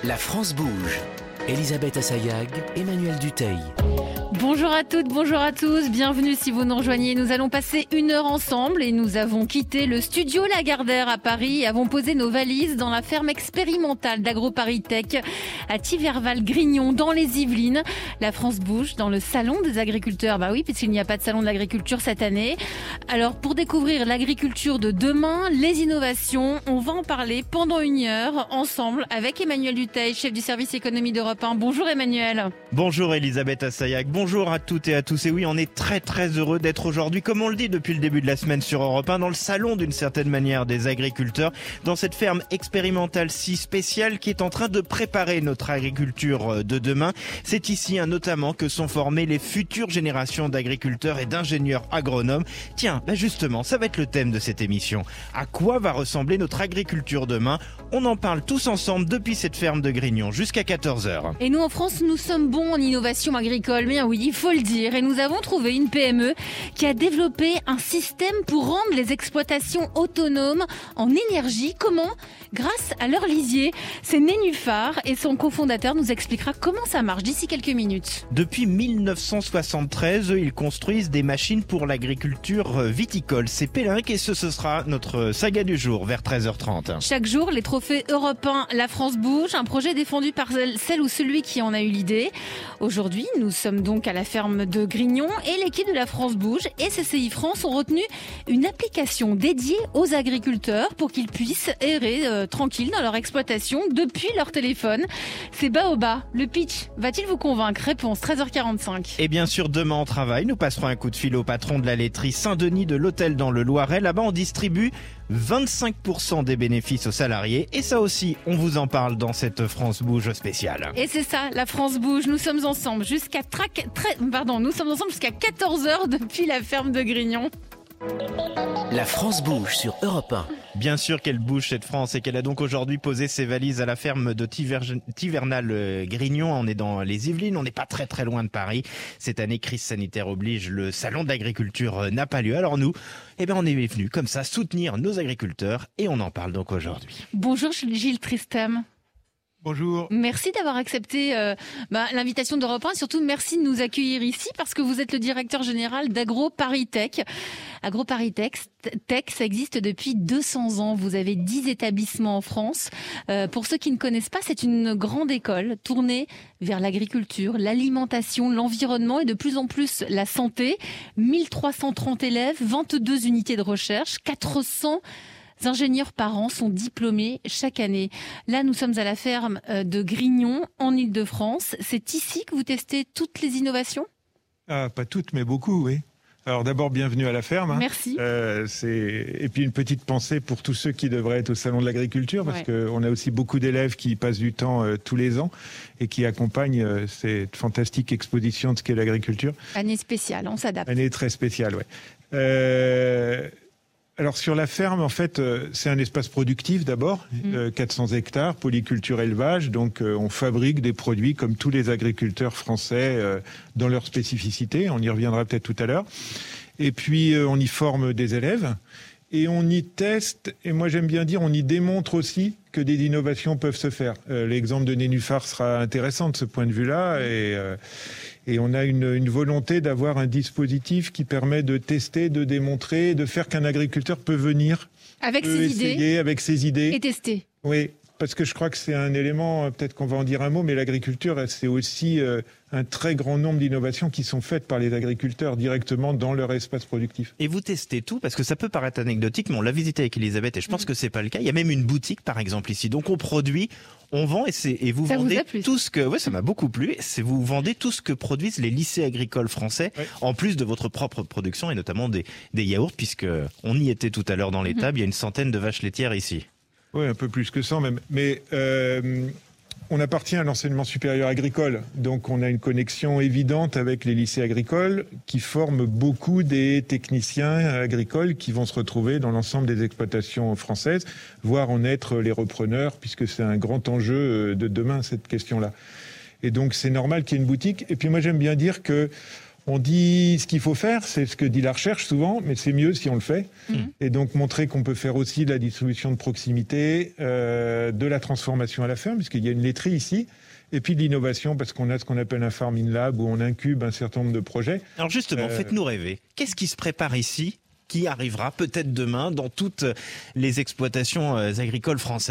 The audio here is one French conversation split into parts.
La France bouge. Elisabeth Assayag, Emmanuel Dutheil. Bonjour à toutes, bonjour à tous, bienvenue si vous nous rejoignez. Nous allons passer 1 heure ensemble et nous avons quitté le studio Lagardère à Paris et avons posé nos valises dans la ferme expérimentale d'AgroParisTech à Thiverval-Grignon dans les Yvelines. La France bouge dans le salon des agriculteurs. Bah oui, puisqu'il n'y a pas de salon de l'agriculture cette année. Alors pour découvrir l'agriculture de demain, les innovations, on va en parler pendant 1 heure ensemble avec Emmanuel Dutheil, chef du service économie d'Europe 1. Bonjour Emmanuel. Bonjour Elisabeth Assayag. Bonjour à toutes et à tous. Et oui, on est très heureux d'être aujourd'hui, comme on le dit depuis le début de la semaine sur Europe 1, dans le salon d'une certaine manière des agriculteurs, dans cette ferme expérimentale si spéciale qui est en train de préparer notre agriculture de demain. C'est ici notamment que sont formées les futures générations d'agriculteurs et d'ingénieurs agronomes. Tiens, justement, ça va être le thème de cette émission. À quoi va ressembler notre agriculture demain ? On en parle tous ensemble depuis cette ferme de Grignon jusqu'à 14h. Et nous en France, nous sommes bons en innovation agricole, mais oui, il faut le dire. Et nous avons trouvé une PME qui a développé un système pour rendre les exploitations autonomes en énergie. Comment ? Grâce à leur lisier. C'est Nénuphar et son cofondateur nous expliquera comment ça marche d'ici quelques minutes. Depuis 1973, ils construisent des machines pour l'agriculture viticole. C'est Pélinck et ce sera notre saga du jour vers 13h30. Chaque jour, les trophées européens La France bouge, un projet défendu par celle ou celui qui en a eu l'idée. Aujourd'hui, nous sommes donc à la ferme de Grignon et l'équipe de La France bouge et CCI France ont retenu une application dédiée aux agriculteurs pour qu'ils puissent errer tranquilles dans leur exploitation depuis leur téléphone. C'est Baoba. Le pitch va-t-il vous convaincre ? Réponse 13h45. Et bien sûr, demain on travaille. Nous passerons un coup de fil au patron de la laiterie Saint-Denis de l'Hôtel dans le Loiret. Là-bas, on distribue 25% des bénéfices aux salariés. Et ça aussi, on vous en parle dans cette France bouge spéciale. Et c'est ça, la France bouge. Nous sommes ensemble jusqu'à 14h depuis la ferme de Grignon. La France bouge sur Europe 1. Bien sûr qu'elle bouge cette France et qu'elle a donc aujourd'hui posé ses valises à la ferme de Tivernal-Grignon. On est dans les Yvelines, on n'est pas très loin de Paris. Cette année, crise sanitaire oblige, le salon de l'agriculture n'a pas lieu. Alors nous, on est venus comme ça soutenir nos agriculteurs et on en parle donc aujourd'hui. Bonjour Gilles Tristem. Bonjour. Merci d'avoir accepté l'invitation d'Europe 1 et surtout merci de nous accueillir ici parce que vous êtes le directeur général d'AgroParisTech. AgroParisTech, ça existe depuis 200 ans. Vous avez 10 établissements en France. Pour ceux qui ne connaissent pas, c'est une grande école tournée vers l'agriculture, l'alimentation, l'environnement et de plus en plus la santé. 1330 élèves, 22 unités de recherche, 400 ingénieurs par an sont diplômés chaque année. Là, nous sommes à la ferme de Grignon, en Île-de-France. C'est ici que vous testez toutes les innovations ? Pas toutes, mais beaucoup, oui. Alors d'abord, bienvenue à la ferme. Merci. Et puis une petite pensée pour tous ceux qui devraient être au Salon de l'Agriculture, parce qu'on a aussi beaucoup d'élèves qui y passent du temps tous les ans et qui accompagnent cette fantastique exposition de ce qu'est l'agriculture. Année spéciale, on s'adapte. Année très spéciale, oui. Alors sur la ferme, en fait, c'est un espace productif d'abord, 400 hectares, polyculture élevage, donc on fabrique des produits comme tous les agriculteurs français dans leur spécificité, on y reviendra peut-être tout à l'heure. Et puis on y forme des élèves et on y teste, et moi j'aime bien dire, on y démontre aussi que des innovations peuvent se faire. L'exemple de Nénuphar sera intéressant de ce point de vue-là et on a une volonté d'avoir un dispositif qui permet de tester, de démontrer, de faire qu'un agriculteur peut venir avec ses idées et tester. Oui, parce que je crois que c'est un élément, peut-être qu'on va en dire un mot, mais l'agriculture, c'est aussi un très grand nombre d'innovations qui sont faites par les agriculteurs directement dans leur espace productif. Et vous testez tout, parce que ça peut paraître anecdotique, mais on l'a visité avec Elisabeth et je pense que c'est pas le cas. Il y a même une boutique, par exemple, ici. Donc on produit, on vend et vous vendez tout ce que... Oui, ça m'a beaucoup plu. Vous vendez tout ce que produisent les lycées agricoles français, en plus de votre propre production et notamment des yaourts, puisque on y était tout à l'heure dans l'étable. Il y a une centaine de vaches laitières ici. Oui, un peu plus que 100 même. Mais on appartient à l'enseignement supérieur agricole. Donc on a une connexion évidente avec les lycées agricoles qui forment beaucoup des techniciens agricoles qui vont se retrouver dans l'ensemble des exploitations françaises, voire en être les repreneurs, puisque c'est un grand enjeu de demain, cette question-là. Et donc c'est normal qu'il y ait une boutique. Et puis moi j'aime bien dire que On dit ce qu'il faut faire, c'est ce que dit la recherche souvent, mais c'est mieux si on le fait. Et donc montrer qu'on peut faire aussi de la distribution de proximité, de la transformation à la ferme, puisqu'il y a une laiterie ici, et puis de l'innovation, parce qu'on a ce qu'on appelle un Farming Lab, où on incube un certain nombre de projets. Alors justement, faites-nous rêver. Qu'est-ce qui se prépare ici, qui arrivera peut-être demain dans toutes les exploitations agricoles françaises ?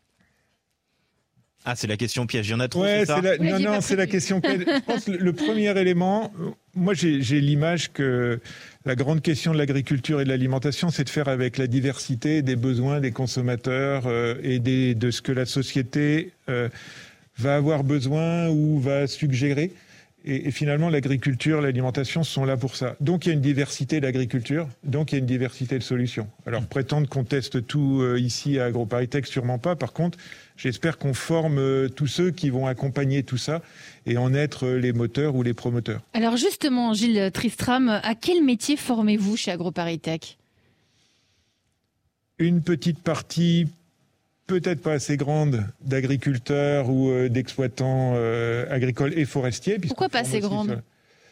Ah, c'est la question piège. Il y en a trop, c'est ça ? Non, c'est la question piège. Je pense que le premier élément, moi j'ai l'image que la grande question de l'agriculture et de l'alimentation, c'est de faire avec la diversité des besoins des consommateurs et de ce que la société va avoir besoin ou va suggérer. Et finalement, l'agriculture, l'alimentation sont là pour ça. Donc, il y a une diversité d'agriculture, donc il y a une diversité de solutions. Alors, prétendre qu'on teste tout ici à AgroParisTech, sûrement pas. Par contre, j'espère qu'on forme tous ceux qui vont accompagner tout ça et en être les moteurs ou les promoteurs. Alors justement, Gilles Tristram, à quel métier formez-vous chez AgroParisTech ? Une petite partie, peut-être pas assez grande, d'agriculteurs ou d'exploitants agricoles et forestiers. Pourquoi pas assez grande ?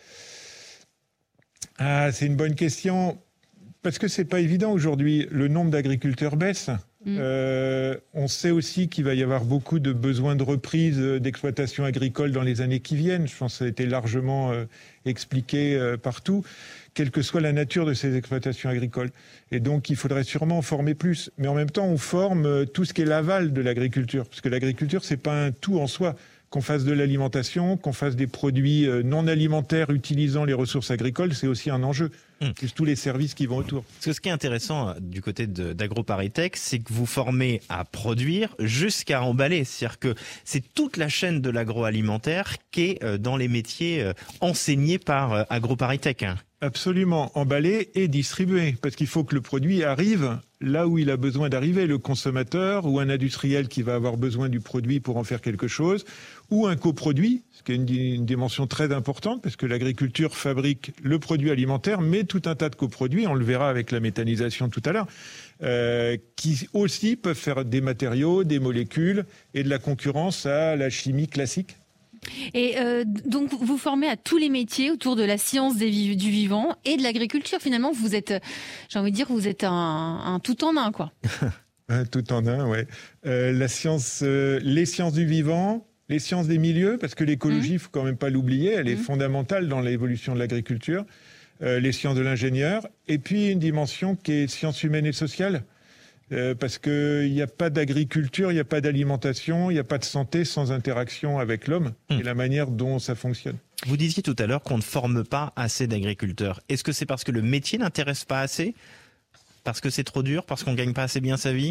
Ah, c'est une bonne question. Parce que c'est pas évident aujourd'hui. Le nombre d'agriculteurs baisse. On sait aussi qu'il va y avoir beaucoup de besoins de reprise d'exploitation agricole dans les années qui viennent. Je pense que ça a été largement expliqué partout, quelle que soit la nature de ces exploitations agricoles. Et donc, il faudrait sûrement en former plus. Mais en même temps, on forme tout ce qui est l'aval de l'agriculture. Parce que l'agriculture, c'est pas un tout en soi. Qu'on fasse de l'alimentation, qu'on fasse des produits non alimentaires utilisant les ressources agricoles, c'est aussi un enjeu. Plus tous les services qui vont autour. Parce que ce qui est intéressant du côté d'AgroParisTech, c'est que vous formez à produire jusqu'à emballer. C'est-à-dire que c'est toute la chaîne de l'agroalimentaire qui est dans les métiers enseignés par AgroParisTech. Absolument, emballé et distribué, parce qu'il faut que le produit arrive là où il a besoin d'arriver, le consommateur ou un industriel qui va avoir besoin du produit pour en faire quelque chose, ou un coproduit, ce qui est une dimension très importante, parce que l'agriculture fabrique le produit alimentaire, mais tout un tas de coproduits, on le verra avec la méthanisation tout à l'heure, qui aussi peuvent faire des matériaux, des molécules et de la concurrence à la chimie classique. Et donc, vous formez à tous les métiers autour de la science du vivant et de l'agriculture. Finalement, vous êtes, j'ai envie de dire, vous êtes un tout en un, quoi. Un tout en un, ouais. La science, les sciences du vivant, les sciences des milieux, parce que l'écologie, il faut quand même pas l'oublier, elle est fondamentale dans l'évolution de l'agriculture. Les sciences de l'ingénieur, et puis une dimension qui est sciences humaines et sociales. Parce qu'il n'y a pas d'agriculture, il n'y a pas d'alimentation, il n'y a pas de santé sans interaction avec l'homme et la manière dont ça fonctionne. Vous disiez tout à l'heure qu'on ne forme pas assez d'agriculteurs. Est-ce que c'est parce que le métier n'intéresse pas assez ? Parce que c'est trop dur ? Parce qu'on ne gagne pas assez bien sa vie ?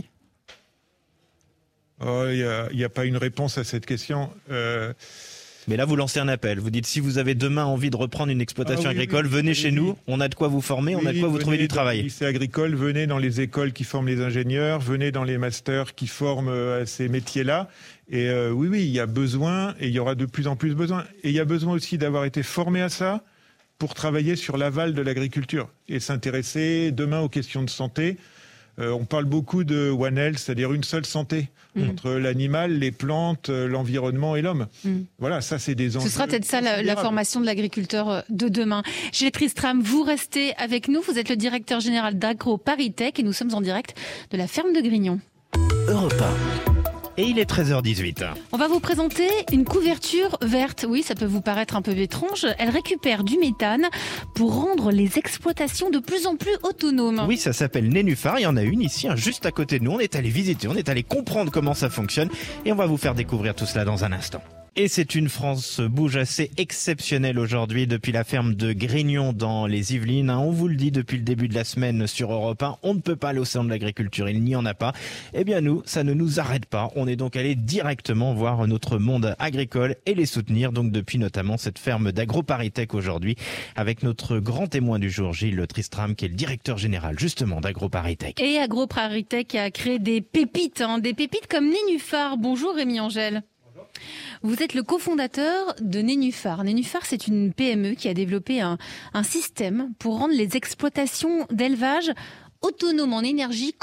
Il n'y a pas une réponse à cette question. Mais là, vous lancez un appel. Vous dites, si vous avez demain envie de reprendre une exploitation agricole, venez chez nous. On a de quoi vous former, on a de quoi vous trouver du travail. Venez dans les lycées agricoles, venez dans les écoles qui forment les ingénieurs, venez dans les masters qui forment à ces métiers-là. Et oui, il y a besoin, et il y aura de plus en plus besoin. Et il y a besoin aussi d'avoir été formé à ça pour travailler sur l'aval de l'agriculture et s'intéresser demain aux questions de santé. On parle beaucoup de One Health, c'est-à-dire une seule santé entre l'animal, les plantes, l'environnement et l'homme. Voilà, ça c'est des enjeux. Ce sera peut-être ça la formation de l'agriculteur de demain. Gilles Tristram, vous restez avec nous. Vous êtes le directeur général d'AgroParisTech et nous sommes en direct de la ferme de Grignon. Europe 1. Et il est 13h18. On va vous présenter une couverture verte. Oui, ça peut vous paraître un peu étrange. Elle récupère du méthane pour rendre les exploitations de plus en plus autonomes. Oui, ça s'appelle Nénuphar. Il y en a une ici, juste à côté de nous. On est allé visiter, on est allé comprendre comment ça fonctionne. Et on va vous faire découvrir tout cela dans un instant. Et c'est une France bouge assez exceptionnelle aujourd'hui depuis la ferme de Grignon dans les Yvelines. On vous le dit depuis le début de la semaine sur Europe 1, on ne peut pas aller au salon de l'agriculture, il n'y en a pas. Eh bien nous, ça ne nous arrête pas. On est donc allé directement voir notre monde agricole et les soutenir, donc depuis notamment cette ferme d'AgroParisTech aujourd'hui, avec notre grand témoin du jour, Gilles Tristram, qui est le directeur général justement d'AgroParisTech. Et AgroParisTech a créé des pépites comme Nénuphar. Bonjour Rémi Angèle. Vous êtes le cofondateur de Nénuphar. Nénuphar, c'est une PME qui a développé un système pour rendre les exploitations d'élevage autonomes en énergie. Comment ?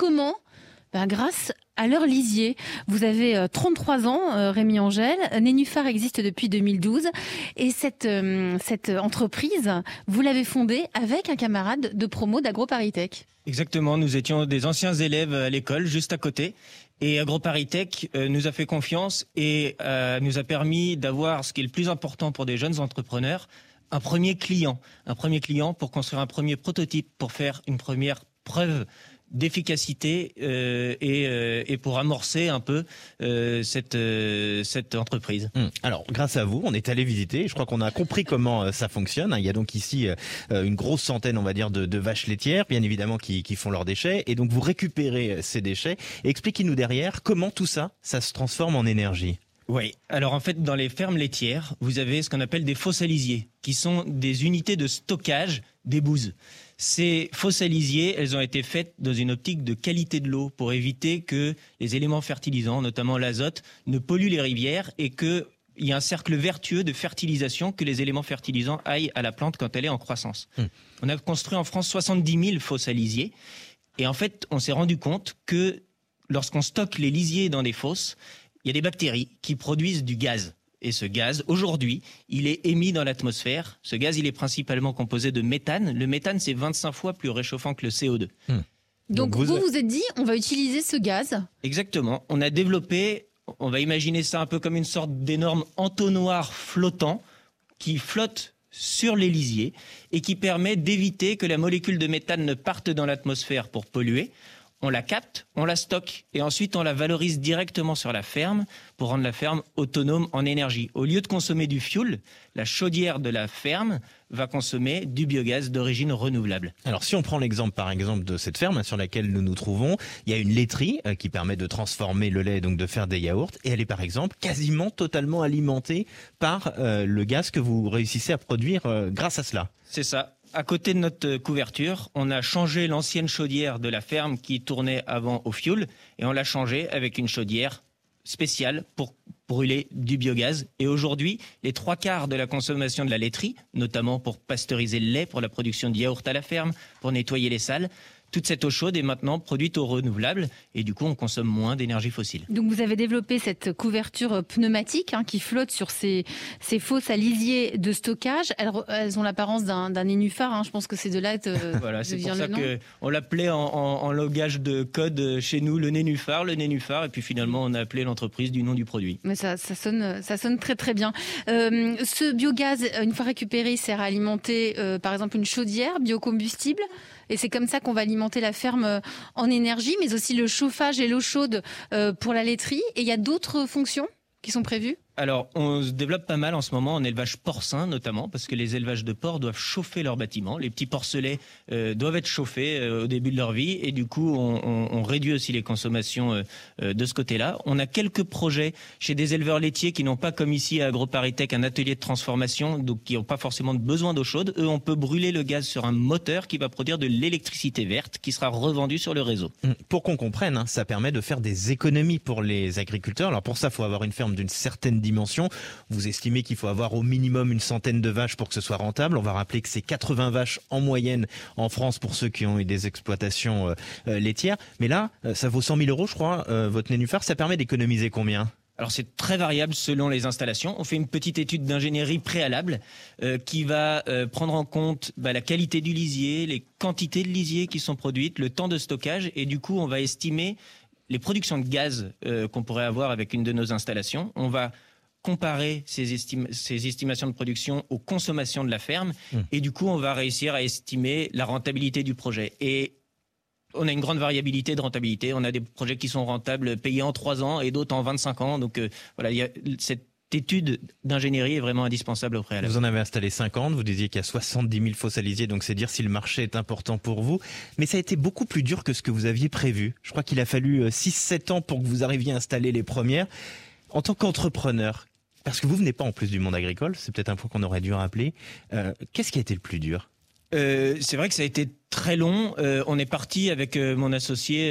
grâce à leur lisier. Vous avez 33 ans, Rémi Angel. Nénuphar existe depuis 2012. Et cette entreprise, vous l'avez fondée avec un camarade de promo d'AgroParisTech. Exactement, nous étions des anciens élèves à l'école, juste à côté. Et AgroParisTech nous a fait confiance et nous a permis d'avoir ce qui est le plus important pour des jeunes entrepreneurs, un premier client pour construire un premier prototype, pour faire une première preuve d'efficacité et pour amorcer un peu cette entreprise. Alors, grâce à vous, on est allé visiter. Je crois qu'on a compris comment ça fonctionne. Il y a donc ici une grosse centaine, on va dire, de vaches laitières, bien évidemment, qui font leurs déchets. Et donc, vous récupérez ces déchets. Et expliquez-nous derrière comment tout ça se transforme en énergie. Oui. Alors en fait, dans les fermes laitières, vous avez ce qu'on appelle des fosses à lisier, qui sont des unités de stockage des bouses. Ces fosses à lisier, elles ont été faites dans une optique de qualité de l'eau pour éviter que les éléments fertilisants, notamment l'azote, ne polluent les rivières et qu'il y ait un cercle vertueux de fertilisation, que les éléments fertilisants aillent à la plante quand elle est en croissance. On a construit en France 70 000 fosses à lisier et en fait, on s'est rendu compte que lorsqu'on stocke les lisiers dans des fosses, il y a des bactéries qui produisent du gaz. Et ce gaz, aujourd'hui, il est émis dans l'atmosphère. Ce gaz, il est principalement composé de méthane. Le méthane, c'est 25 fois plus réchauffant que le CO2. Donc vous vous êtes dit, on va utiliser ce gaz. Exactement. On a développé, on va imaginer ça un peu comme une sorte d'énorme entonnoir flottant qui flotte sur les lisiers et qui permet d'éviter que la molécule de méthane ne parte dans l'atmosphère pour polluer. On la capte, on la stocke et ensuite on la valorise directement sur la ferme pour rendre la ferme autonome en énergie. Au lieu de consommer du fioul, la chaudière de la ferme va consommer du biogaz d'origine renouvelable. Alors si on prend l'exemple par exemple de cette ferme sur laquelle nous nous trouvons, il y a une laiterie qui permet de transformer le lait, donc de faire des yaourts, et elle est par exemple quasiment totalement alimentée par le gaz que vous réussissez à produire grâce à cela. C'est ça. À côté de notre couverture, on a changé l'ancienne chaudière de la ferme qui tournait avant au fioul et on l'a changée avec une chaudière spéciale pour brûler du biogaz. Et aujourd'hui, les 3/4 de la consommation de la laiterie, notamment pour pasteuriser le lait, pour la production de yaourt à la ferme, pour nettoyer les salles, toute cette eau chaude est maintenant produite au renouvelable et du coup, on consomme moins d'énergie fossile. Donc vous avez développé cette couverture pneumatique qui flotte sur ces fosses à lisier de stockage. Elles ont l'apparence d'un nénuphar. Je pense que c'est de là que voilà, c'est pour vient ça le nom. qu'on l'appelait en langage de code chez nous le nénuphar, et puis finalement on a appelé l'entreprise du nom du produit. Mais ça sonne très très bien. Ce biogaz, une fois récupéré, sert à alimenter par exemple une chaudière biocombustible. Et c'est comme ça qu'on va alimenter la ferme en énergie, mais aussi le chauffage et l'eau chaude pour la laiterie. Et il y a d'autres fonctions qui sont prévues ? Alors, on se développe pas mal en ce moment en élevage porcin notamment, parce que les élevages de porcs doivent chauffer leurs bâtiments. Les petits porcelets doivent être chauffés au début de leur vie et du coup, on réduit aussi les consommations de ce côté-là. On a quelques projets chez des éleveurs laitiers qui n'ont pas, comme ici à AgroParisTech, un atelier de transformation, donc qui n'ont pas forcément besoin d'eau chaude. Eux, on peut brûler le gaz sur un moteur qui va produire de l'électricité verte qui sera revendue sur le réseau. Pour qu'on comprenne, ça permet de faire des économies pour les agriculteurs. Alors pour ça, il faut avoir une ferme d'une certaine dimension. Vous estimez qu'il faut avoir au minimum une centaine de vaches pour que ce soit rentable. On va rappeler que c'est 80 vaches en moyenne en France pour ceux qui ont eu des exploitations laitières. Mais là, ça vaut 100 000 euros, je crois, votre nénuphar. Ça permet d'économiser combien ? Alors c'est très variable selon les installations. On fait une petite étude d'ingénierie préalable qui va prendre en compte la qualité du lisier, les quantités de lisier qui sont produites, le temps de stockage et du coup on va estimer les productions de gaz qu'on pourrait avoir avec une de nos installations. On va comparer ces estimations de production aux consommations de la ferme et du coup on va réussir à estimer la rentabilité du projet. Et on a une grande variabilité de rentabilité. On a des projets qui sont rentables payés en 3 ans et d'autres en 25 ans. Donc voilà, cette étude d'ingénierie est vraiment indispensable au préalable. Vous en avez installé 50, vous disiez qu'il y a 70 000 fosses à lisier, donc c'est dire si le marché est important pour vous. Mais ça a été beaucoup plus dur que ce que vous aviez prévu. Je crois qu'il a fallu 6-7 ans pour que vous arriviez à installer les premières. En tant qu'entrepreneur, parce que vous venez pas en plus du monde agricole, c'est peut-être un point qu'on aurait dû rappeler, qu'est-ce qui a été le plus dur ? C'est vrai que ça a été très long. On est parti avec mon associé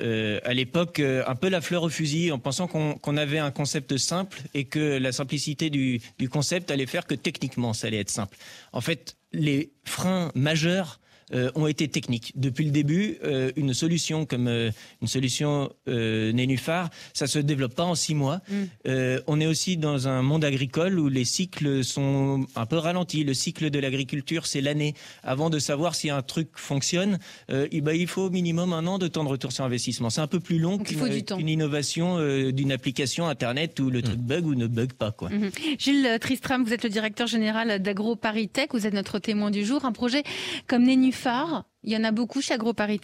à l'époque un peu la fleur au fusil en pensant qu'on avait un concept simple et que la simplicité du concept allait faire que techniquement ça allait être simple. En fait, les freins majeurs ont été techniques. Depuis le début, une solution comme une solution Nénuphar, ça se développe pas en 6 mois. On est aussi dans un monde agricole où les cycles sont un peu ralentis. Le cycle de l'agriculture, c'est l'année. Avant de savoir si un truc fonctionne, il faut au minimum 1 an de temps de retour sur investissement. C'est un peu plus long qu'une innovation d'une application Internet où le truc bug ou ne bug pas, quoi. Gilles Tristram, vous êtes le directeur général d'AgroParisTech. Vous êtes notre témoin du jour. Un projet comme Nénuphar, il y en a beaucoup chez AgroParisTech ?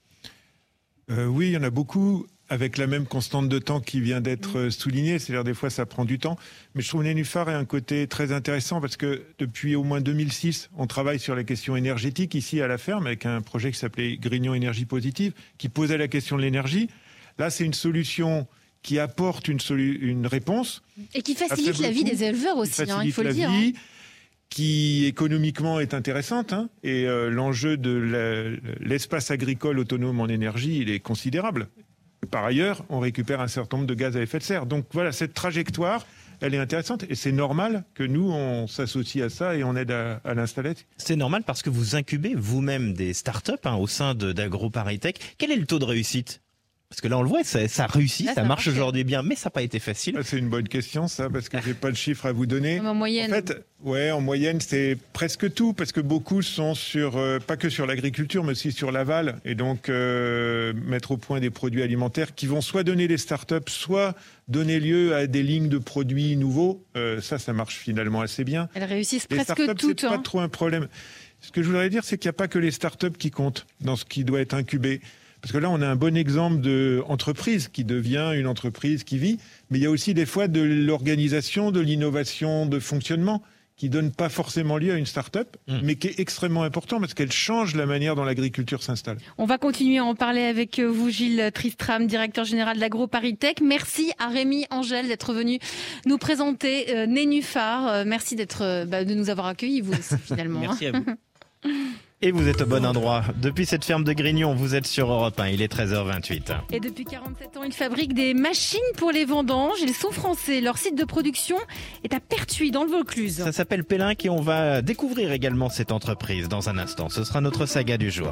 Oui, il y en a beaucoup, avec la même constante de temps qui vient d'être soulignée. C'est-à-dire, des fois, ça prend du temps. Mais je trouve Nénuphar a un côté très intéressant parce que depuis au moins 2006, on travaille sur la question énergétique ici à la ferme avec un projet qui s'appelait Grignon Énergie Positive, qui posait la question de l'énergie. Là, c'est une solution qui apporte une réponse. Et qui facilite la vie des éleveurs aussi, il faut le dire. Qui économiquement est intéressante. Et l'enjeu de l'espace agricole autonome en énergie, il est considérable. Par ailleurs, on récupère un certain nombre de gaz à effet de serre. Donc voilà, cette trajectoire, elle est intéressante. Et c'est normal que nous, on s'associe à ça et on aide à l'installer. C'est normal parce que vous incubez vous-même des startups au sein d'AgroParisTech. Quel est le taux de réussite ? Parce que là, on le voit, ça réussit, ça marche aujourd'hui bien, mais ça n'a pas été facile. C'est une bonne question, ça, parce que j'ai pas de chiffre à vous donner. En moyenne. En fait, en moyenne, c'est presque tout, parce que beaucoup sont pas que sur l'agriculture, mais aussi sur l'aval, et donc mettre au point des produits alimentaires qui vont soit donner des startups, soit donner lieu à des lignes de produits nouveaux. Ça marche finalement assez bien. Elles réussissent les presque startups, toutes. C'est pas trop un problème. Ce que je voudrais dire, c'est qu'il n'y a pas que les startups qui comptent dans ce qui doit être incubé. Parce que là, on a un bon exemple d'entreprise qui devient une entreprise qui vit. Mais il y a aussi des fois de l'organisation, de l'innovation, de fonctionnement qui ne donne pas forcément lieu à une start-up, mais qui est extrêmement important parce qu'elle change la manière dont l'agriculture s'installe. On va continuer à en parler avec vous, Gilles Tristram, directeur général d'AgroParisTech. Merci à Rémi Angel d'être venu nous présenter Nénuphar. Merci de nous avoir accueillis, vous aussi, finalement. Merci à vous. Et vous êtes au bon endroit. Depuis cette ferme de Grignon, vous êtes sur Europe 1, il est 13h28. Et depuis 47 ans, ils fabriquent des machines pour les vendanges. Ils sont français. Leur site de production est à Pertuis, dans le Vaucluse. Ça s'appelle Pélinck et on va découvrir également cette entreprise dans un instant. Ce sera notre saga du jour.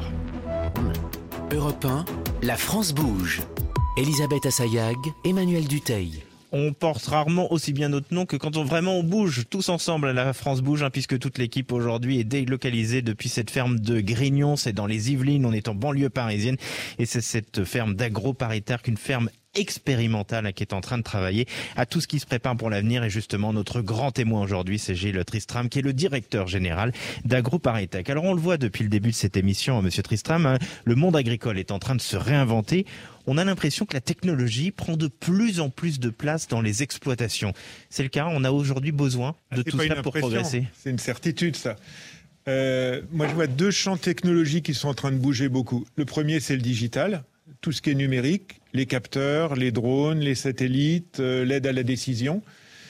Europe 1, la France bouge. Elisabeth Assayag, Emmanuel Dutheil. On porte rarement aussi bien notre nom que quand on bouge tous ensemble à la France bouge, puisque toute l'équipe aujourd'hui est délocalisée depuis cette ferme de Grignon. C'est dans les Yvelines, on est en banlieue parisienne et c'est cette ferme d'AgroParisTech, une ferme expérimentale qui est en train de travailler à tout ce qui se prépare pour l'avenir. Et justement, notre grand témoin aujourd'hui, c'est Gilles Tristram, qui est le directeur général d'AgroParisTech. Alors, on le voit depuis le début de cette émission, monsieur Tristram, le monde agricole est en train de se réinventer. On a l'impression que la technologie prend de plus en plus de place dans les exploitations. C'est le cas, on a aujourd'hui besoin de tout ça pour progresser. C'est une certitude, ça. Moi, je vois 2 champs technologiques qui sont en train de bouger beaucoup. Le premier, c'est le digital. Tout ce qui est numérique, les capteurs, les drones, les satellites, l'aide à la décision.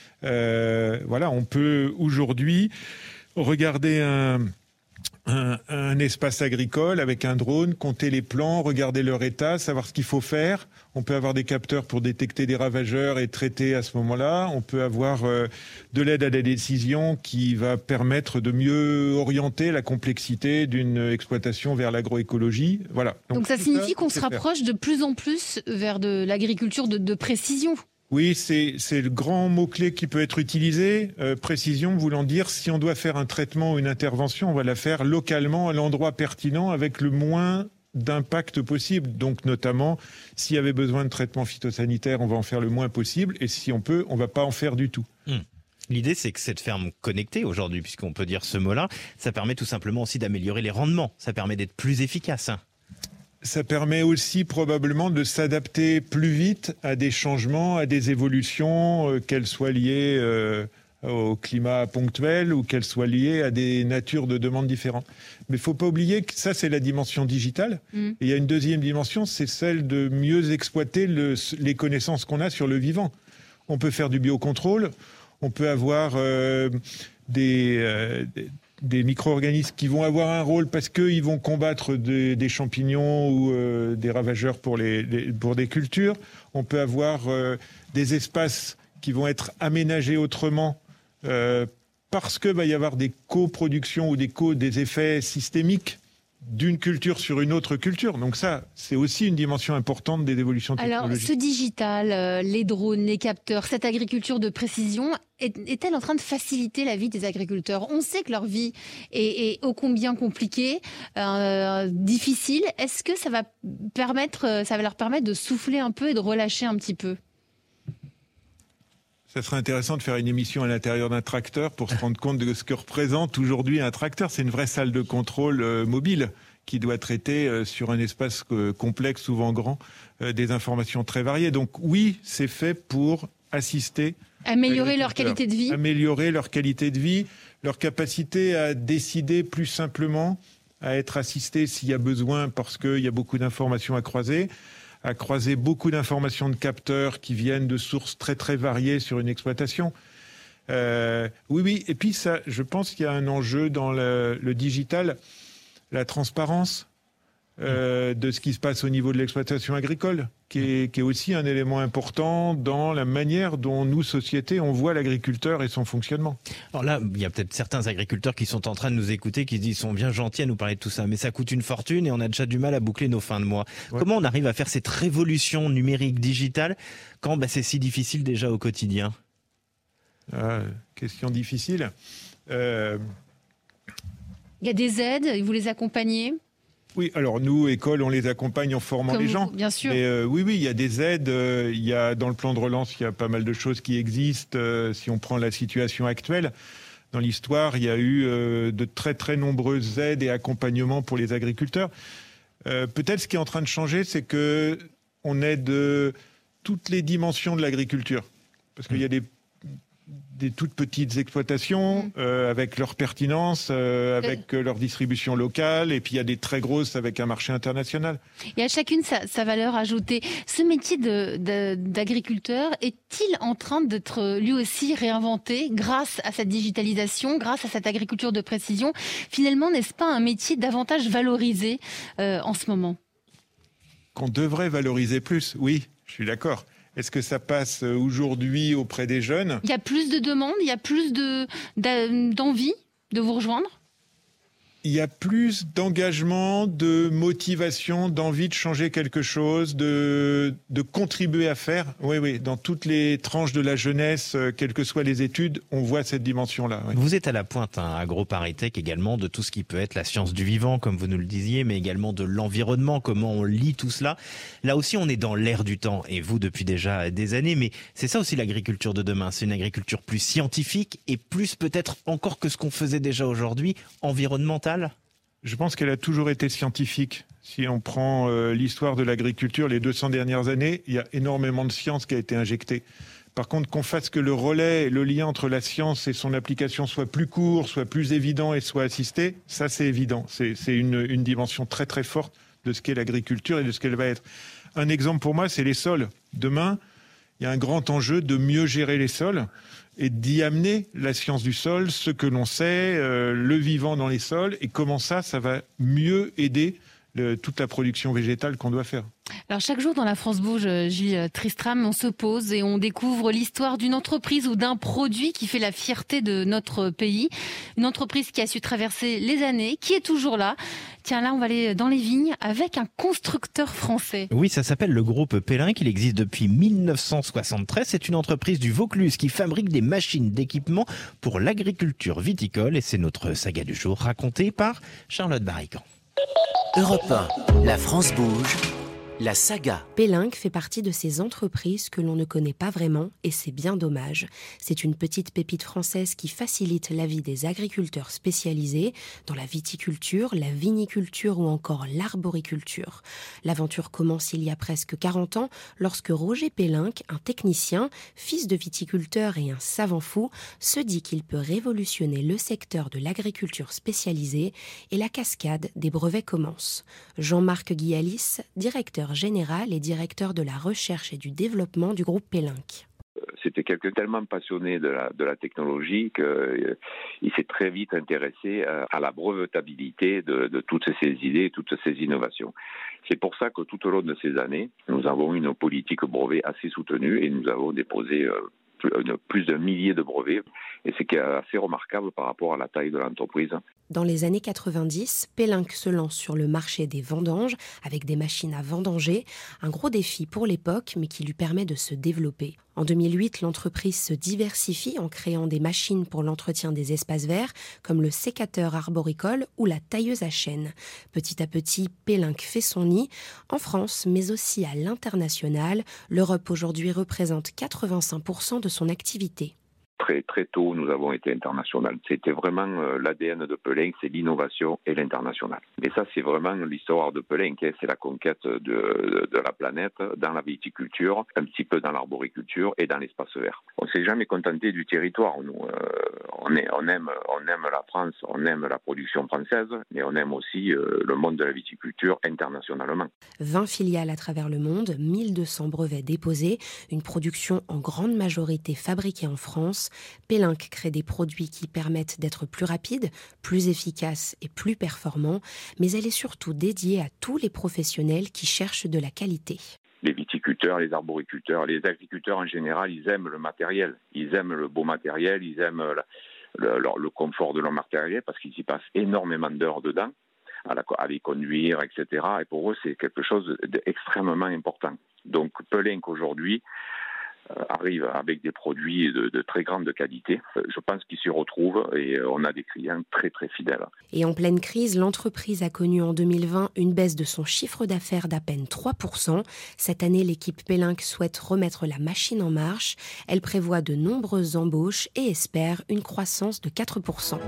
On peut aujourd'hui regarder un espace agricole avec un drone, compter les plants, regarder leur état, savoir ce qu'il faut faire. On peut avoir des capteurs pour détecter des ravageurs et traiter à ce moment-là. On peut avoir de l'aide à la décision qui va permettre de mieux orienter la complexité d'une exploitation vers l'agroécologie. Voilà. Donc ça signifie qu'on se rapproche de plus en plus vers de l'agriculture de précision. Oui, c'est le grand mot-clé qui peut être utilisé. Précision voulant dire si on doit faire un traitement ou une intervention, on va la faire localement à l'endroit pertinent avec le moins d'impact possible. Donc notamment, s'il y avait besoin de traitement phytosanitaire, on va en faire le moins possible. Et si on peut, on ne va pas en faire du tout. L'idée, c'est que cette ferme connectée aujourd'hui, puisqu'on peut dire ce mot-là, ça permet tout simplement aussi d'améliorer les rendements. Ça permet d'être plus efficace. Ça permet aussi probablement de s'adapter plus vite à des changements, à des évolutions, qu'elles soient liées au climat ponctuel ou qu'elles soient liées à des natures de demandes différentes. Mais il ne faut pas oublier que ça, c'est la dimension digitale. Et il y a une deuxième dimension, c'est celle de mieux exploiter les connaissances qu'on a sur le vivant. On peut faire du biocontrôle, on peut avoir des micro-organismes qui vont avoir un rôle parce qu'ils vont combattre des champignons ou des ravageurs pour des cultures. On peut avoir des espaces qui vont être aménagés autrement parce qu'il va y avoir des coproductions ou des effets systémiques d'une culture sur une autre culture. Donc ça, c'est aussi une dimension importante des évolutions technologiques. Alors, ce digital, les drones, les capteurs, cette agriculture de précision, est-elle en train de faciliter la vie des agriculteurs ? On sait que leur vie est ô combien compliquée, difficile. Est-ce que ça va leur permettre de souffler un peu et de relâcher un petit peu ? Ça serait intéressant de faire une émission à l'intérieur d'un tracteur pour se rendre compte de ce que représente aujourd'hui un tracteur. C'est une vraie salle de contrôle mobile qui doit traiter sur un espace complexe, souvent grand, des informations très variées. Donc oui, c'est fait pour assister. Améliorer leur qualité de vie. Améliorer leur qualité de vie, leur capacité à décider plus simplement, à être assisté s'il y a besoin parce qu'il y a beaucoup d'informations à croiser beaucoup d'informations de capteurs qui viennent de sources très très variées sur une exploitation. Oui. Et puis ça, je pense qu'il y a un enjeu dans le digital, la transparence de ce qui se passe au niveau de l'exploitation agricole, qui est aussi un élément important dans la manière dont nous, société, on voit l'agriculteur et son fonctionnement. Alors là, il y a peut-être certains agriculteurs qui sont en train de nous écouter, qui se disent, ils sont bien gentils à nous parler de tout ça, mais ça coûte une fortune et on a déjà du mal à boucler nos fins de mois. Ouais. Comment on arrive à faire cette révolution numérique digitale quand c'est si difficile déjà au quotidien ? Question difficile. Il y a des aides, vous les accompagnez ? Oui, alors nous, école, on les accompagne en formant les gens. Bien sûr. Mais oui, il y a des aides. Il y a, dans le plan de relance, il y a pas mal de choses qui existent. Si on prend la situation actuelle, dans l'histoire, il y a eu de très, très nombreuses aides et accompagnements pour les agriculteurs. Peut-être ce qui est en train de changer, c'est qu'on aide toutes les dimensions de l'agriculture. Parce qu'il y a des toutes petites exploitations avec leur pertinence, avec leur distribution locale, et puis il y a des très grosses avec un marché international. Et à chacune sa valeur ajoutée. Ce métier d'agriculteur est-il en train d'être lui aussi réinventé grâce à cette digitalisation, grâce à cette agriculture de précision ? Finalement, n'est-ce pas un métier davantage valorisé en ce moment ? Qu'on devrait valoriser plus, oui, je suis d'accord. Est-ce que ça passe aujourd'hui auprès des jeunes ? Il y a plus de demandes, il y a plus d'envie de vous rejoindre ? Il y a plus d'engagement, de motivation, d'envie de changer quelque chose, de contribuer à faire. Oui, dans toutes les tranches de la jeunesse, quelles que soient les études, on voit cette dimension-là. Oui. Vous êtes à la pointe, AgroParisTech également, de tout ce qui peut être la science du vivant, comme vous nous le disiez, mais également de l'environnement, comment on lit tout cela. Là aussi, on est dans l'air du temps, et vous depuis déjà des années, mais c'est ça aussi l'agriculture de demain. C'est une agriculture plus scientifique et plus peut-être encore que ce qu'on faisait déjà aujourd'hui, environnementale. Je pense qu'elle a toujours été scientifique. Si on prend l'histoire de l'agriculture, les 200 dernières années, il y a énormément de science qui a été injectée. Par contre, qu'on fasse que le relais, le lien entre la science et son application soit plus court, soit plus évident et soit assisté, ça c'est évident. C'est une dimension très très forte de ce qu'est l'agriculture et de ce qu'elle va être. Un exemple pour moi, c'est les sols. Demain, il y a un grand enjeu de mieux gérer les sols et d'y amener la science du sol, ce que l'on sait, le vivant dans les sols, et comment ça va mieux aider toute la production végétale qu'on doit faire. Alors chaque jour dans la France Bouge, Gilles Tristram, on se pose et on découvre l'histoire d'une entreprise ou d'un produit qui fait la fierté de notre pays. Une entreprise qui a su traverser les années, qui est toujours là. Tiens, là, on va aller dans les vignes avec un constructeur français. Oui, ça s'appelle le groupe Pellin, il existe depuis 1973. C'est une entreprise du Vaucluse qui fabrique des machines d'équipement pour l'agriculture viticole. Et c'est notre saga du jour racontée par Charlotte Barrican. Europe 1, la France bouge. La saga. Pellin fait partie de ces entreprises que l'on ne connaît pas vraiment et c'est bien dommage. C'est une petite pépite française qui facilite la vie des agriculteurs spécialisés dans la viticulture, la viniculture ou encore l'arboriculture. L'aventure commence il y a presque 40 ans lorsque Roger Pellin, un technicien, fils de viticulteur et un savant fou, se dit qu'il peut révolutionner le secteur de l'agriculture spécialisée et la cascade des brevets commence. Jean-Marc Guialis, directeur général et directeur de la recherche et du développement du groupe Pellin. C'était quelqu'un tellement passionné de la technologie qu'il s'est très vite intéressé à la brevetabilité de toutes ces idées, toutes ces innovations. C'est pour ça que tout au long de ces années, nous avons une politique brevet assez soutenue et nous avons déposé plus d'un millier de brevets. Et c'est assez remarquable par rapport à la taille de l'entreprise. Dans les années 90, Pellenc se lance sur le marché des vendanges avec des machines à vendanger, un gros défi pour l'époque mais qui lui permet de se développer. En 2008, l'entreprise se diversifie en créant des machines pour l'entretien des espaces verts comme le sécateur arboricole ou la tailleuse à chêne. Petit à petit, Pellenc fait son nid en France mais aussi à l'international. L'Europe aujourd'hui représente 85% de son activité. Très, très tôt, nous avons été international. C'était vraiment l'ADN de Pellenc, c'est l'innovation et l'international. Et ça, c'est vraiment l'histoire de Pellenc, c'est la conquête de la planète dans la viticulture, un petit peu dans l'arboriculture et dans l'espace vert. On ne s'est jamais contenté du territoire. Nous, on aime la France, on aime la production française, mais on aime aussi le monde de la viticulture internationalement. 20 filiales à travers le monde, 1200 brevets déposés, une production en grande majorité fabriquée en France. Pellenc crée des produits qui permettent d'être plus rapides, plus efficaces et plus performants, mais elle est surtout dédiée à tous les professionnels qui cherchent de la qualité. Les viticulteurs, les arboriculteurs, les agriculteurs en général, ils aiment le matériel, ils aiment le beau matériel, ils aiment le confort de leur matériel parce qu'ils y passent énormément d'heures dedans, à les conduire, etc. Et pour eux, c'est quelque chose d'extrêmement important. Donc Pellenc aujourd'hui arrive avec des produits de très grande qualité. Je pense qu'ils s'y retrouvent et on a des clients très très fidèles. Et en pleine crise, l'entreprise a connu en 2020 une baisse de son chiffre d'affaires d'à peine 3%. Cette année, l'équipe Pellenc souhaite remettre la machine en marche. Elle prévoit de nombreuses embauches et espère une croissance de 4%.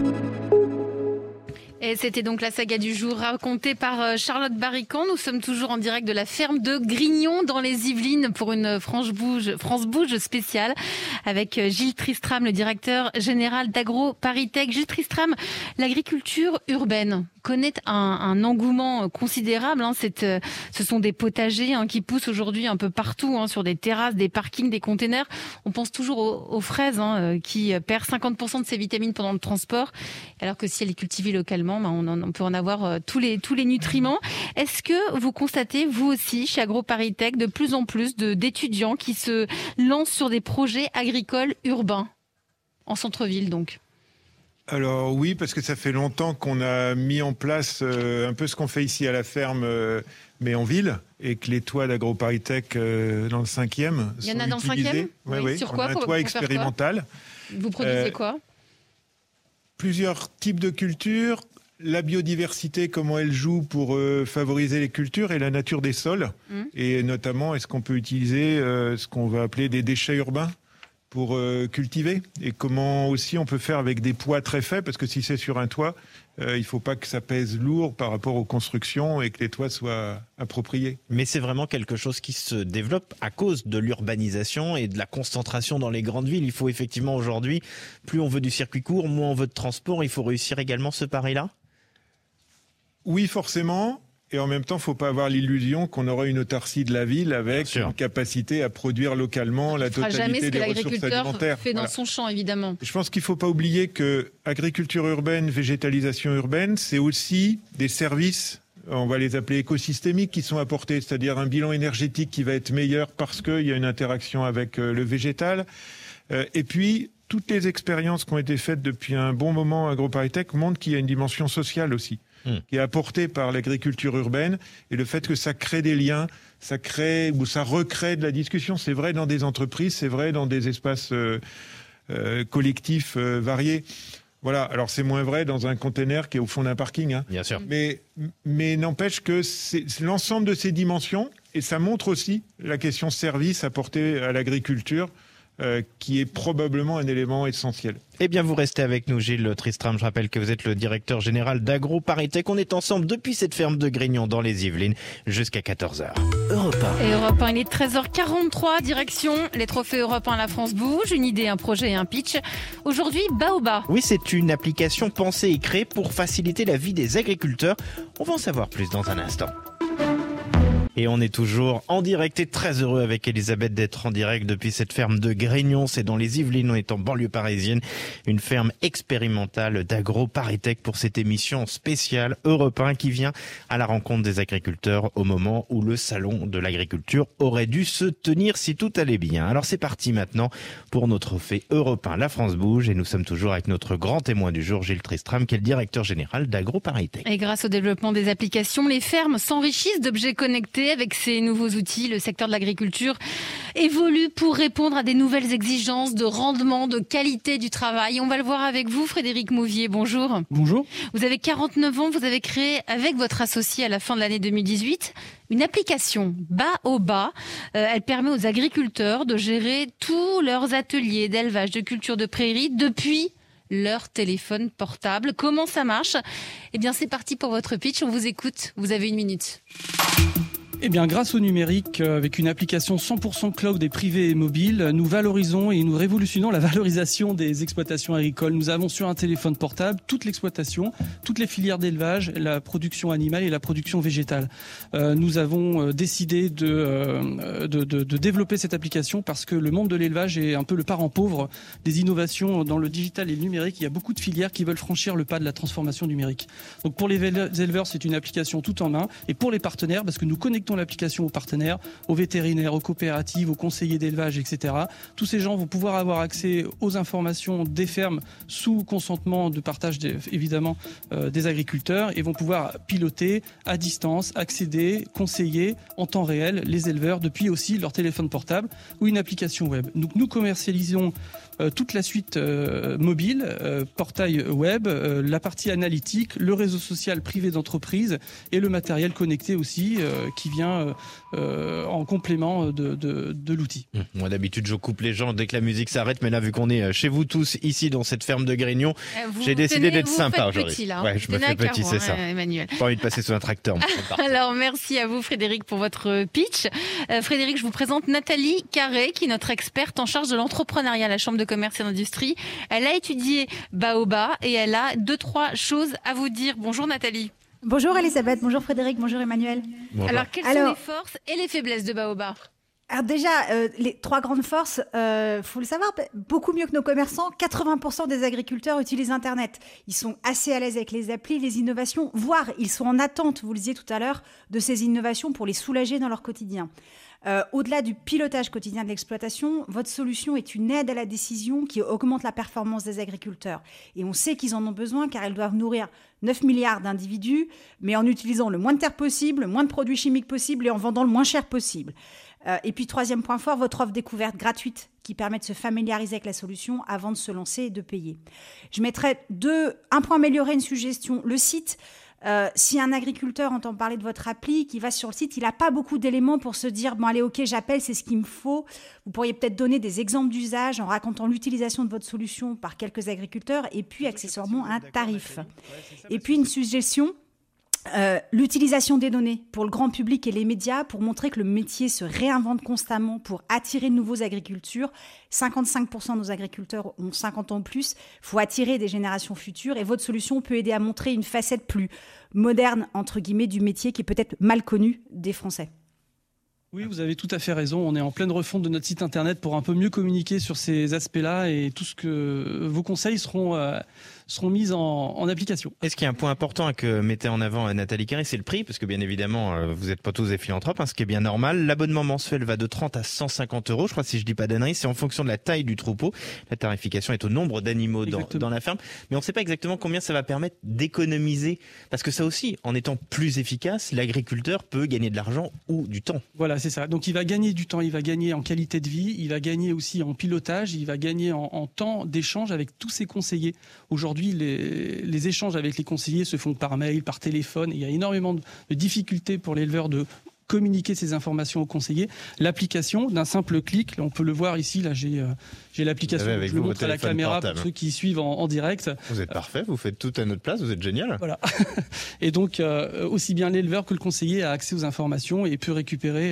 Et c'était donc la saga du jour racontée par Charlotte Barrican. Nous sommes toujours en direct de la ferme de Grignon dans les Yvelines pour une France Bouge spéciale avec Gilles Tristram, le directeur général d'AgroParisTech. Gilles Tristram, l'agriculture urbaine connaît un engouement considérable. Ce sont des potagers qui poussent aujourd'hui un peu partout, sur des terrasses, des parkings, des containers. On pense toujours aux fraises qui perdent 50% de ses vitamines pendant le transport, alors que si elle est cultivée localement, on peut en avoir tous les nutriments. Est-ce que vous constatez, vous aussi, chez AgroParisTech, de plus en plus d'étudiants qui se lancent sur des projets agricoles urbains, en centre-ville donc ? Alors oui, parce que ça fait longtemps qu'on a mis en place un peu ce qu'on fait ici à la ferme, mais en ville, et que les toits d'AgroParisTech dans le 5e sont utilisés. Il y en a dans le 5e ? Oui. Sur quoi ? On a un toit expérimental. Vous produisez quoi ? Plusieurs types de cultures, la biodiversité, comment elle joue pour favoriser les cultures et la nature des sols. Et notamment, est-ce qu'on peut utiliser ce qu'on va appeler des déchets urbains pour cultiver, et comment aussi on peut faire avec des poids très faibles, parce que si c'est sur un toit, il ne faut pas que ça pèse lourd par rapport aux constructions et que les toits soient appropriés. Mais c'est vraiment quelque chose qui se développe à cause de l'urbanisation et de la concentration dans les grandes villes. Il faut effectivement aujourd'hui, plus on veut du circuit court, moins on veut de transport, il faut réussir également ce pari-là ? Oui, forcément. Et en même temps, il ne faut pas avoir l'illusion qu'on aurait une autarcie de la ville avec une capacité à produire localement la totalité des ressources alimentaires. Il ne fera jamais ce que l'agriculteur fait dans son champ, évidemment. Je pense qu'il ne faut pas oublier que agriculture urbaine, végétalisation urbaine, c'est aussi des services, on va les appeler écosystémiques, qui sont apportés, c'est-à-dire un bilan énergétique qui va être meilleur parce qu'il y a une interaction avec le végétal. Et puis, toutes les expériences qui ont été faites depuis un bon moment à AgroParisTech montrent qu'il y a une dimension sociale aussi, qui est apportée par l'agriculture urbaine, et le fait que ça crée des liens, ça crée ou ça recrée de la discussion. C'est vrai dans des entreprises, c'est vrai dans des espaces collectifs variés. Voilà, alors c'est moins vrai dans un container qui est au fond d'un parking. Bien sûr. Mais n'empêche que c'est l'ensemble de ces dimensions, et ça montre aussi la question service apportée à l'agriculture, qui est probablement un élément essentiel. Eh bien, vous restez avec nous, Gilles Tristram. Je rappelle que vous êtes le directeur général d'AgroParisTech. On est ensemble depuis cette ferme de Grignon dans les Yvelines jusqu'à 14h. Europe 1. Et Europe 1, il est 13h43, direction les trophées Europe 1 La France Bouge. Une idée, un projet et un pitch. Aujourd'hui, Baobab. Oui, c'est une application pensée et créée pour faciliter la vie des agriculteurs. On va en savoir plus dans un instant. Et on est toujours en direct et très heureux avec Elisabeth d'être en direct depuis cette ferme de Grignon. C'est dans les Yvelines, on est en banlieue parisienne. Une ferme expérimentale d'AgroParisTech pour cette émission spéciale Europe 1 qui vient à la rencontre des agriculteurs au moment où le salon de l'agriculture aurait dû se tenir si tout allait bien. Alors c'est parti maintenant pour notre fait Europe 1. La France bouge et nous sommes toujours avec notre grand témoin du jour, Gilles Tristram, qui est le directeur général d'AgroParisTech. Et grâce au développement des applications, les fermes s'enrichissent d'objets connectés. Avec ces nouveaux outils, le secteur de l'agriculture évolue pour répondre à des nouvelles exigences de rendement, de qualité du travail. On va le voir avec vous, Frédéric Mauvier. Bonjour. Bonjour. Vous avez 49 ans, vous avez créé avec votre associé à la fin de l'année 2018 une application Baoba. Elle permet aux agriculteurs de gérer tous leurs ateliers d'élevage, de culture de prairie depuis leur téléphone portable. Comment ça marche ? Eh bien, c'est parti pour votre pitch. On vous écoute. Vous avez 1 minute. Eh bien, grâce au numérique, avec une application 100% cloud et privée et mobile, nous valorisons et nous révolutionnons la valorisation des exploitations agricoles. Nous avons sur un téléphone portable toute l'exploitation, toutes les filières d'élevage, la production animale et la production végétale. Nous avons décidé de développer cette application parce que le monde de l'élevage est un peu le parent pauvre des innovations dans le digital et le numérique. Il y a beaucoup de filières qui veulent franchir le pas de la transformation numérique. Donc pour les éleveurs, c'est une application tout en main. Et pour les partenaires, parce que nous connectons l'application aux partenaires, aux vétérinaires, aux coopératives, aux conseillers d'élevage, etc. Tous ces gens vont pouvoir avoir accès aux informations des fermes sous consentement de partage, évidemment, des agriculteurs et vont pouvoir piloter à distance, accéder, conseiller en temps réel les éleveurs depuis aussi leur téléphone portable ou une application web. Donc nous commercialisons toute la suite mobile, portail web, la partie analytique, le réseau social privé d'entreprise et le matériel connecté aussi qui vient en complément de l'outil. Moi d'habitude je coupe les gens dès que la musique s'arrête, mais là vu qu'on est chez vous tous ici dans cette ferme de Grignon, j'ai décidé d'être sympa aujourd'hui. Ouais, je me fais petit, c'est ça. Emmanuel. Pas envie de passer sous un tracteur. Alors merci à vous Frédéric pour votre pitch. Frédéric, je vous présente Nathalie Carré qui est notre experte en charge de l'entrepreneuriat à la Chambre de commerce et d'industrie. Elle a étudié Baoba et elle a 2-3 choses à vous dire. Bonjour Nathalie. Bonjour Elisabeth, bonjour Frédéric, bonjour Emmanuel. Bonjour. Alors quelles sont les forces et les faiblesses de Baoba ? Alors déjà, les 3 grandes forces, faut le savoir, beaucoup mieux que nos commerçants, 80% des agriculteurs utilisent Internet. Ils sont assez à l'aise avec les applis, les innovations, voire ils sont en attente, vous le disiez tout à l'heure, de ces innovations pour les soulager dans leur quotidien. Au-delà du pilotage quotidien de l'exploitation, votre solution est une aide à la décision qui augmente la performance des agriculteurs. Et on sait qu'ils en ont besoin car ils doivent nourrir 9 milliards d'individus, mais en utilisant le moins de terre possible, le moins de produits chimiques possible et en vendant le moins cher possible. Et puis, 3e point fort, votre offre découverte gratuite qui permet de se familiariser avec la solution avant de se lancer et de payer. Je mettrai un point amélioré, une suggestion. Le site, si un agriculteur entend parler de votre appli, qui va sur le site, il n'a pas beaucoup d'éléments pour se dire « bon allez, ok, j'appelle, c'est ce qu'il me faut ». Vous pourriez peut-être donner des exemples d'usage en racontant l'utilisation de votre solution par quelques agriculteurs et puis accessoirement un tarif. Et puis une suggestion, l'utilisation des données pour le grand public et les médias pour montrer que le métier se réinvente constamment pour attirer de nouveaux agriculteurs. 55% de nos agriculteurs ont 50 ans ou plus. Il faut attirer des générations futures et votre solution peut aider à montrer une facette plus moderne, entre guillemets, du métier qui est peut-être mal connu des Français. Oui, vous avez tout à fait raison. On est en pleine refonte de notre site internet pour un peu mieux communiquer sur ces aspects-là et tout ce que vos conseils seront mis en application. Est-ce qu'il y a un point important que mettait en avant Nathalie Carré, c'est le prix, parce que bien évidemment, vous n'êtes pas tous des philanthropes, ce qui est bien normal. L'abonnement mensuel va de 30 à 150 €, je crois, si je dis pas d'ânerie. C'est en fonction de la taille du troupeau. La tarification est au nombre d'animaux dans la ferme. Mais on ne sait pas exactement combien ça va permettre d'économiser. Parce que ça aussi, en étant plus efficace, l'agriculteur peut gagner de l'argent ou du temps. Voilà, c'est ça. Donc il va gagner du temps, il va gagner en qualité de vie, il va gagner aussi en pilotage, il va gagner en temps d'échange avec tous ses conseillers. Aujourd'hui, les échanges avec les conseillers se font par mail, par téléphone. Il y a énormément de difficultés pour l'éleveur de communiquer ces informations aux conseillers. L'application, d'un simple clic, là, on peut le voir ici, là j'ai l'application, je le montre à la caméra portable. Pour ceux qui suivent en direct. Vous êtes parfait, vous faites tout à notre place, vous êtes génial. Voilà. Et donc, aussi bien l'éleveur que le conseiller a accès aux informations et peut récupérer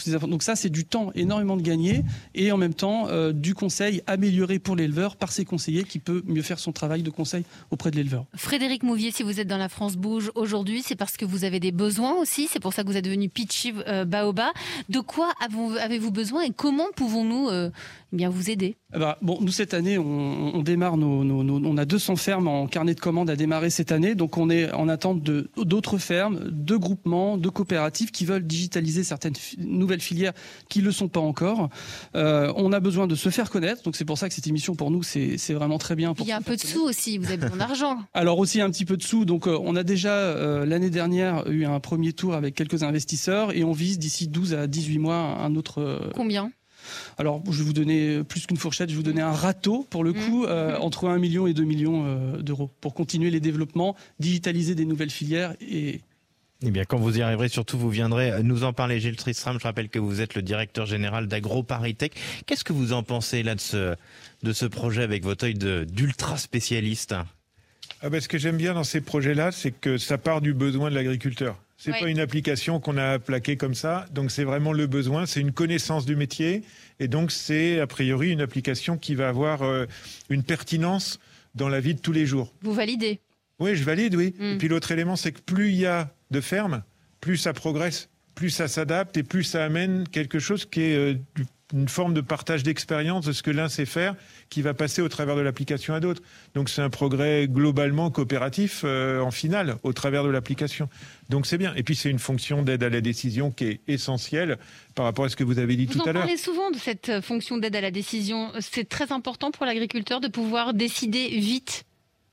Donc ça, c'est du temps énormément de gagné et en même temps du conseil amélioré pour l'éleveur par ses conseillers qui peut mieux faire son travail de conseil auprès de l'éleveur. Frédéric Mouvier, si vous êtes dans la France Bouge aujourd'hui, c'est parce que vous avez des besoins aussi. C'est pour ça que vous êtes devenu Pitchy Baobab. De quoi avez-vous besoin et comment pouvons-nous vous aider? Nous cette année, on démarre on a 200 fermes en carnet de commandes à démarrer cette année. Donc on est en attente d'autres fermes, de groupements, de coopératives qui veulent digitaliser certaines nouvelles filières qui ne le sont pas encore. On a besoin de se faire connaître. Donc c'est pour ça que cette émission pour nous, c'est vraiment très bien. Il y a un peu de sous aussi, vous avez besoin d'argent. Alors aussi un petit peu de sous. Donc on a déjà l'année dernière eu un premier tour avec quelques investisseurs et on vise d'ici 12 à 18 mois un autre... Combien ? Alors, je vais vous donner plus qu'une fourchette, je vais vous donner un râteau, pour le coup, entre 1 million et 2 millions d'euros, pour continuer les développements, digitaliser des nouvelles filières et... Eh bien, quand vous y arriverez, surtout, vous viendrez nous en parler. Gilles Tristram, je rappelle que vous êtes le directeur général d'AgroParisTech. Qu'est-ce que vous en pensez là de ce projet avec votre œil d'ultra spécialiste? Ce que j'aime bien dans ces projets-là, c'est que ça part du besoin de l'agriculteur. C'est pas une application qu'on a plaquée comme ça, donc c'est vraiment le besoin, c'est une connaissance du métier, et donc c'est a priori une application qui va avoir une pertinence dans la vie de tous les jours. Vous validez? Oui, je valide, oui. Et puis l'autre élément, c'est que plus il y a de fermes, plus ça progresse, plus ça s'adapte et plus ça amène quelque chose qui est une forme de partage d'expérience de ce que l'un sait faire qui va passer au travers de l'application à d'autres. Donc c'est un progrès globalement coopératif en finale au travers de l'application. Donc c'est bien. Et puis c'est une fonction d'aide à la décision qui est essentielle par rapport à ce que vous avez dit tout à l'heure. Vous en parlez souvent de cette fonction d'aide à la décision. C'est très important pour l'agriculteur de pouvoir décider vite.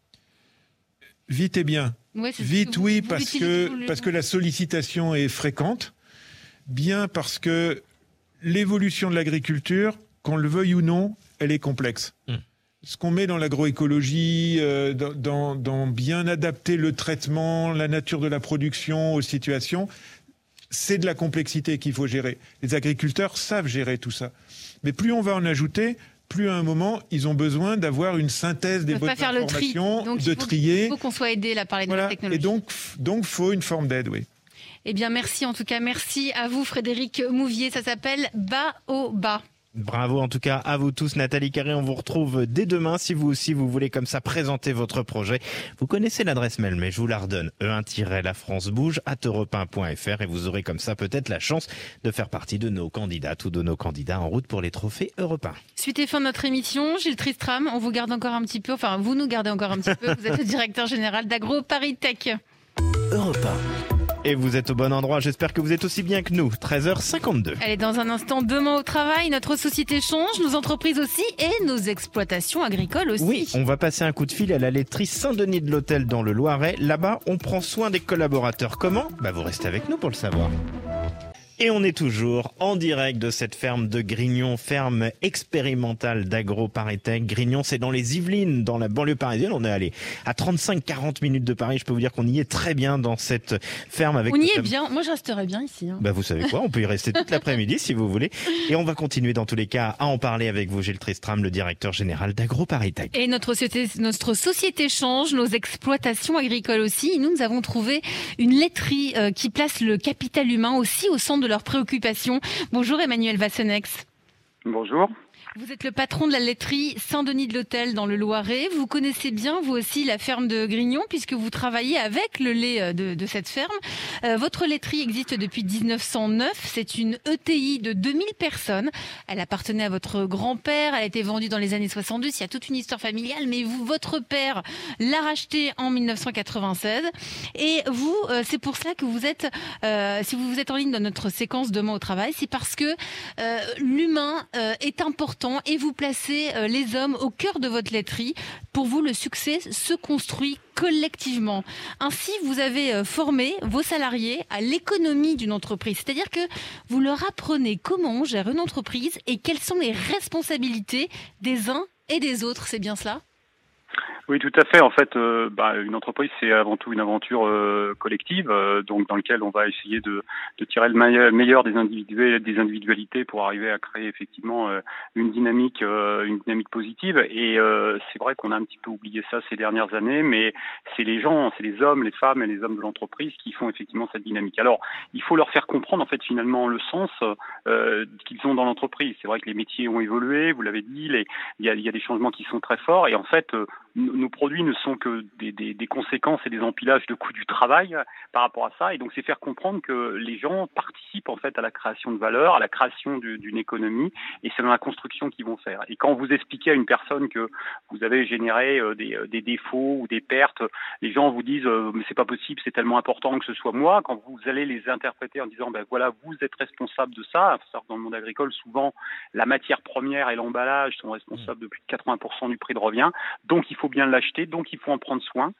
Vite et bien. Ouais, vite, oui, parce que la sollicitation est fréquente. Bien parce que l'évolution de l'agriculture, qu'on le veuille ou non, elle est complexe. Ce qu'on met dans l'agroécologie, dans bien adapter le traitement, la nature de la production aux situations, c'est de la complexité qu'il faut gérer. Les agriculteurs savent gérer tout ça. Mais plus on va en ajouter, plus à un moment, ils ont besoin d'avoir une synthèse des bonnes informations, de trier. Il faut qu'on soit aidé là par les nouvelles technologies. Et donc, faut une forme d'aide, oui. Eh bien, merci en tout cas. Merci à vous, Frédéric Mouvier. Ça s'appelle Baobab. Bravo en tout cas à vous tous. Nathalie Carré, on vous retrouve dès demain si vous aussi vous voulez comme ça présenter votre projet. Vous connaissez l'adresse mail, mais je vous la redonne. e1-lafrancebouge@europe1.fr et vous aurez comme ça peut-être la chance de faire partie de nos candidates ou de nos candidats en route pour les trophées Europe 1. Suite et fin de notre émission. Gilles Tristram, on vous garde encore un petit peu. Enfin, vous nous gardez encore un petit peu. Vous êtes le directeur général d'AgroParisTech. Europe 1. Et vous êtes au bon endroit, j'espère que vous êtes aussi bien que nous. 13h52. Allez, dans un instant, demain au travail, notre société change, nos entreprises aussi et nos exploitations agricoles aussi. Oui, on va passer un coup de fil à la laiterie Saint-Denis de l'Hôtel dans le Loiret. Là-bas, on prend soin des collaborateurs. Comment ? Vous restez avec nous pour le savoir. Et on est toujours en direct de cette ferme de Grignon, ferme expérimentale d'AgroParisTech. Grignon, c'est dans les Yvelines, dans la banlieue parisienne. On est allé à 35-40 minutes de Paris. Je peux vous dire qu'on y est très bien dans cette ferme. Avec on y est bien. Moi, je resterais bien ici. Vous savez quoi, on peut y rester toute l'après-midi si vous voulez. Et on va continuer dans tous les cas à en parler avec vous, Gilles Tristram, le directeur général d'AgroParisTech. Et notre société change, nos exploitations agricoles aussi. Nous avons trouvé une laiterie qui place le capital humain aussi au centre de leurs préoccupations. Bonjour Emmanuel Vassenex. Bonjour. Vous êtes le patron de la laiterie Saint-Denis de l'Hôtel dans le Loiret. Vous connaissez bien, vous aussi, la ferme de Grignon, puisque vous travaillez avec le lait de cette ferme. Votre laiterie existe depuis 1909. C'est une ETI de 2000 personnes. Elle appartenait à votre grand-père. Elle a été vendue dans les années 70. Il y a toute une histoire familiale, mais votre père l'a rachetée en 1996. Et vous, c'est pour ça que vous êtes, si vous êtes en ligne dans notre séquence Demain au travail, c'est parce que l'humain est important et vous placez les hommes au cœur de votre laiterie. Pour vous, le succès se construit collectivement. Ainsi, vous avez formé vos salariés à l'économie d'une entreprise. C'est-à-dire que vous leur apprenez comment on gère une entreprise et quelles sont les responsabilités des uns et des autres. C'est bien cela ? Oui, tout à fait. En fait, une entreprise, c'est avant tout une aventure collective, donc dans laquelle on va essayer de tirer le meilleur des individualités pour arriver à créer effectivement une dynamique positive. Et c'est vrai qu'on a un petit peu oublié ça ces dernières années, mais c'est les gens, c'est les hommes, les femmes et les hommes de l'entreprise qui font effectivement cette dynamique. Alors, il faut leur faire comprendre en fait finalement le sens qu'ils ont dans l'entreprise. C'est vrai que les métiers ont évolué, vous l'avez dit, il y a des changements qui sont très forts, et en fait nos produits ne sont que des conséquences et des empilages de coûts du travail par rapport à ça. Et donc, c'est faire comprendre que les gens participent en fait à la création de valeur, à la création d'une économie, et c'est dans la construction qu'ils vont faire. Et quand vous expliquez à une personne que vous avez généré des défauts ou des pertes, les gens vous disent mais c'est pas possible, c'est tellement important que ce soit moi. Quand vous allez les interpréter en disant voilà, vous êtes responsable de ça. Dans le monde agricole, souvent la matière première et l'emballage sont responsables de plus de 80% du prix de revient. Donc il faut bien l'acheter, donc il faut en prendre soin,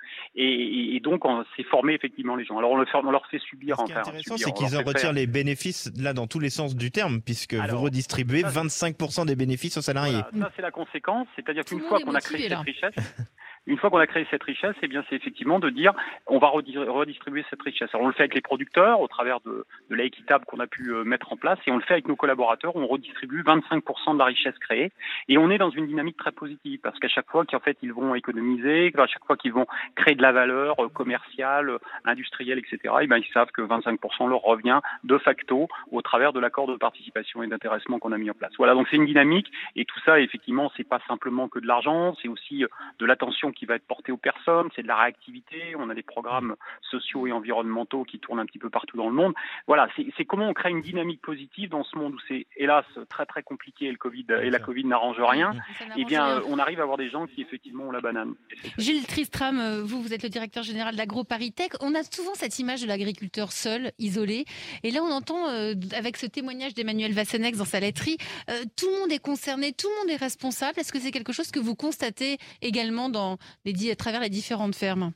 et donc c'est former effectivement les gens. Alors on leur fait subir. Ce qui est intéressant, c'est qu'ils en retirent les bénéfices là dans tous les sens du terme, puisque vous redistribuez 25% des bénéfices aux salariés. Voilà, ça c'est la conséquence, c'est-à-dire qu'une fois qu'on a créé cette richesse. Une fois qu'on a créé cette richesse, eh bien, c'est effectivement de dire on va redistribuer cette richesse. Alors on le fait avec les producteurs au travers de l'A équitable qu'on a pu mettre en place, et on le fait avec nos collaborateurs. On redistribue 25% de la richesse créée, et on est dans une dynamique très positive parce qu'à chaque fois qu'en fait ils vont économiser, à chaque fois qu'ils vont créer de la valeur commerciale, industrielle, etc. Eh bien, ils savent que 25% leur revient de facto au travers de l'accord de participation et d'intéressement qu'on a mis en place. Voilà, donc c'est une dynamique, et tout ça effectivement c'est pas simplement que de l'argent, c'est aussi de l'attention qui va être portée aux personnes, c'est de la réactivité, on a des programmes sociaux et environnementaux qui tournent un petit peu partout dans le monde. Voilà, c'est comment on crée une dynamique positive dans ce monde où c'est hélas très très compliqué, et la Covid n'arrange rien. Eh bien, on arrive à avoir des gens qui effectivement ont la banane. Gilles Tristram, vous êtes le directeur général d'AgroParisTech. On a souvent cette image de l'agriculteur seul, isolé, et là on entend avec ce témoignage d'Emmanuel Vassenex dans sa laiterie, tout le monde est concerné, tout le monde est responsable. Est-ce que c'est quelque chose que vous constatez également à travers les différentes fermes?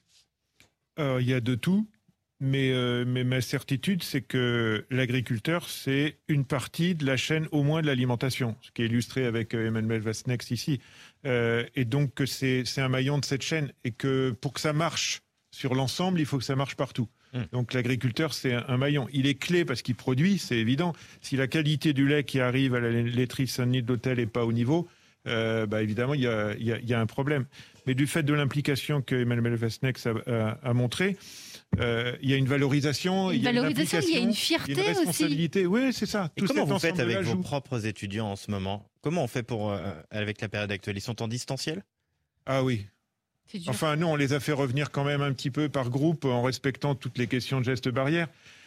Il y a de tout, mais ma certitude, c'est que l'agriculteur, c'est une partie de la chaîne, au moins de l'alimentation, ce qui est illustré avec Emmanuel Vassenex ici. Et donc, c'est un maillon de cette chaîne, et que pour que ça marche sur l'ensemble, il faut que ça marche partout. Donc l'agriculteur, c'est un maillon. Il est clé parce qu'il produit, c'est évident. Si la qualité du lait qui arrive à la laiterie Saint-Denis de l'Hôtel n'est pas au niveau, évidemment, il y a un problème. Mais du fait de l'implication que Emmanuel Vassenex a montré, il y a une valorisation, il y a une fierté, il y a une responsabilité. Aussi. Oui, c'est ça. Et comment vous faites avec vos propres étudiants en ce moment? Comment on fait avec la période actuelle? Ils sont en distanciel? Ah oui. Enfin, nous, on les a fait revenir quand même un petit peu par groupe en respectant toutes les questions de gestes barrières.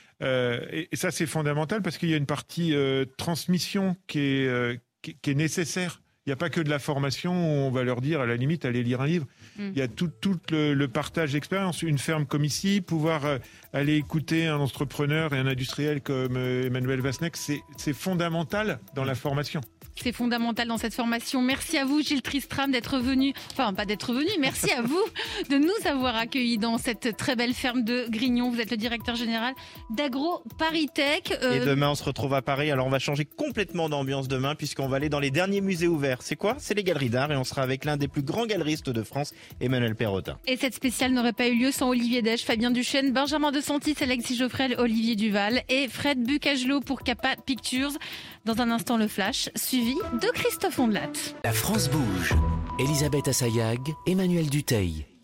Et ça, c'est fondamental parce qu'il y a une partie transmission qui est nécessaire. Il n'y a pas que de la formation où on va leur dire, à la limite, allez lire un livre. Il y a tout le partage d'expérience. Une ferme comme ici, pouvoir aller écouter un entrepreneur et un industriel comme Emmanuel Vassenex, c'est fondamental dans la formation. C'est fondamental dans cette formation. Merci à vous, Gilles Tristram, d'être venu. Enfin, pas d'être venu. Merci à vous de nous avoir accueillis dans cette très belle ferme de Grignon. Vous êtes le directeur général d'AgroParisTech. Et demain, on se retrouve à Paris. Alors, on va changer complètement d'ambiance demain puisqu'on va aller dans les derniers musées ouverts. C'est quoi? C'est les galeries d'art et on sera avec l'un des plus grands galeristes de France, Emmanuel Perrotin. Et cette spéciale n'aurait pas eu lieu sans Olivier Dèche, Fabien Duchesne, Benjamin De Santis, Alexis Geoffrel, Olivier Duval et Fred Bucagelot pour Capa Pictures. Dans un instant, le flash, suivi de Christophe Ondelat. La France bouge. Elisabeth Assayag, Emmanuel Dutheil.